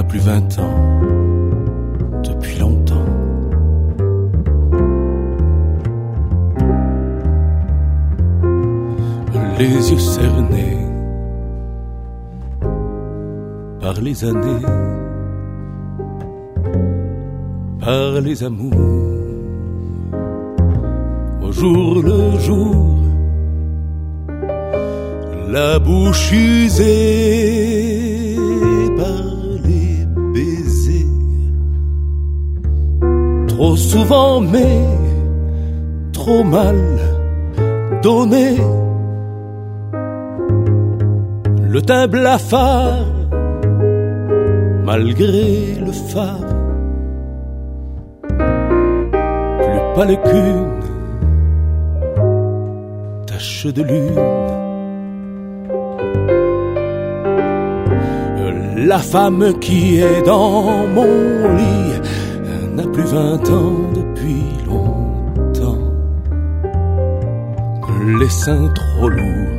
plus 20 ans depuis longtemps. Les yeux cernés par les années, par les amours, au jour le jour, la bouche usée par les baisers, trop souvent mais trop mal donné. Le teint blafard, malgré le phare, plus pâle qu'une tache de lune. La femme qui est dans mon lit n'a plus 20 ans depuis longtemps. Les seins trop lourds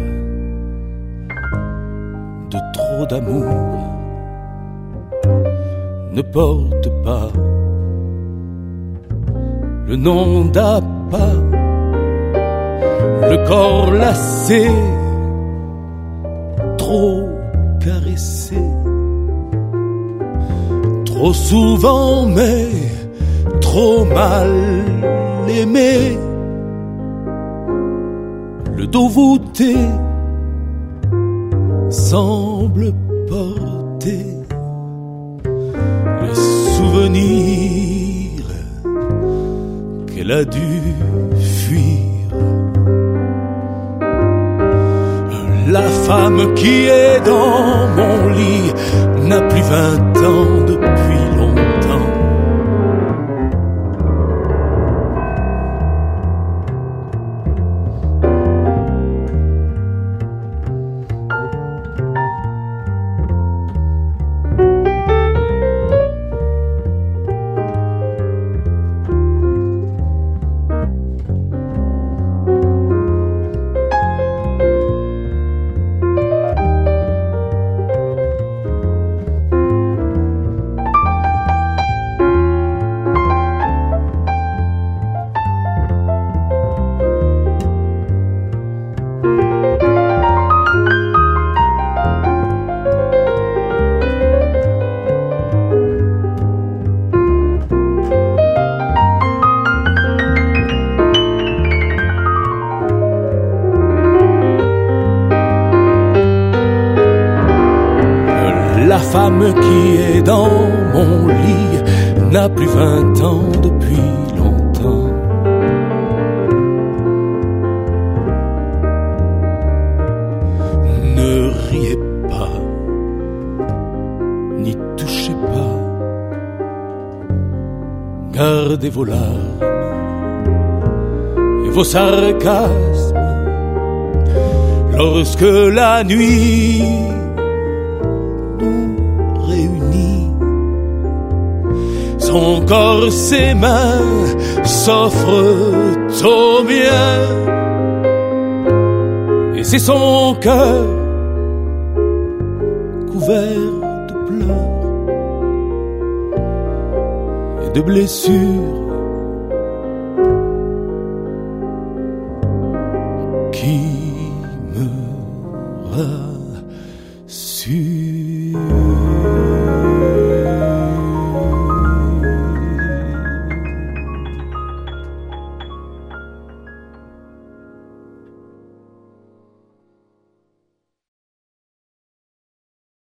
de trop d'amour ne porte pas le nom d'appât. Le corps lassé, trop caressé, trop souvent mais trop mal aimé. Le dos voûté semble porter les souvenirs qu'elle a dû fuir. La femme qui est dans mon lit n'a plus 20 ans depuis longtemps. La femme qui est dans mon lit n'a plus 20 ans depuis longtemps. Ne riez pas, n'y touchez pas, gardez vos larmes et vos sarcasmes lorsque la nuit son corps, ses mains s'offrent au mien, et c'est son cœur couvert de pleurs et de blessures qui me rassurent.